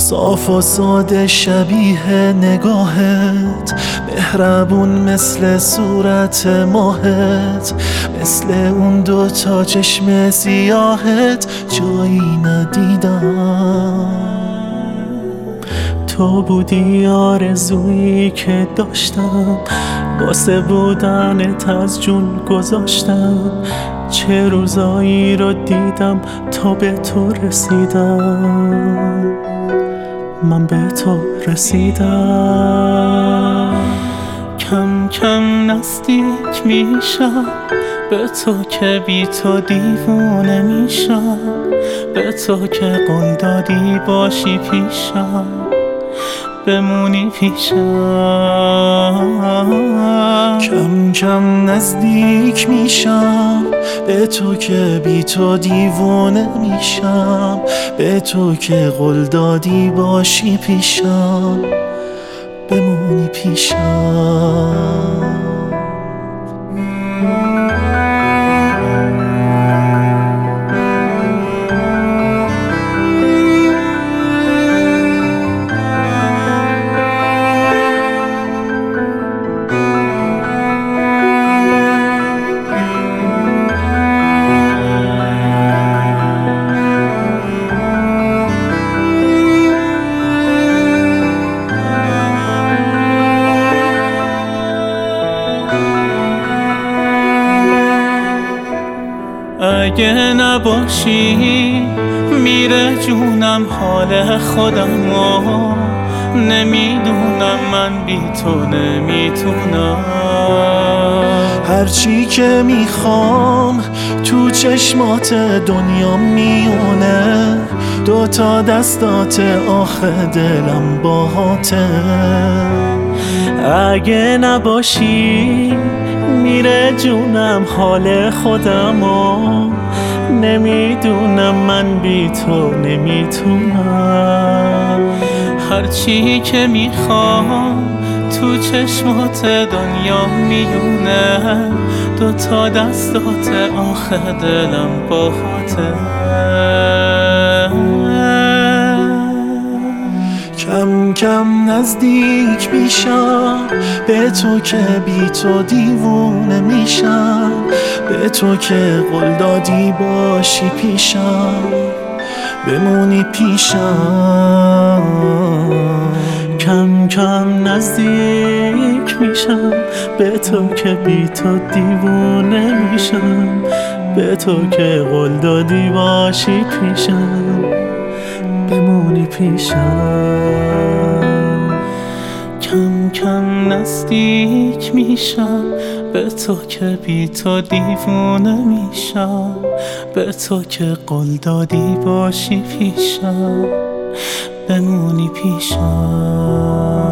صاف و ساده شبیه نگاهت، مهربون مثل صورت ماهت، مثل اون دوتا چشم سیاهت جایی ندیدم. تو بودی آرزویی که داشتم، واسه بودنت از جون گذاشتم. چه روزایی رو دیدم تا به تو رسیدم، من به تو رسیدم. کم کم نزدیک میشم به تو که بی تو دیوونه میشم، به تو که قول دادی باشی پیشم، بمونی پیشم. کم کم نزدیک میشم به تو که بی تو دیوانه میشم، به تو که قول دادی باشی پیشم، بمونی پیشم. اگه نباشی میره جونم حال خودمو، نمیدونم من بی تو نمیتونم. هرچی که میخوام تو چشمات دنیا میونه، دوتا دستات آخه دلم باهاته. اگه نباشی میره جونم حال خودمو، نمیدونم من بی تو نمیتونم. هرچی که میخوام تو چشمات دنیا میونه، دوتا دستات آخه دلم باهاته. کم کم نزدیک میشم به تو که بی تو دیوونه میشم، به تو که قول دادی باشی پیشم، بمونی پیشم. کم کم نزدیک میشم به تو که بی تو دیوونه میشم، به تو که قول دادی باشی پیشم، بمونی پیشم. کم کم نزدیک میشم به تو که بی تو دیوونه میشم، به تو که قول دادی باشی پیشم، بمونی پیشم.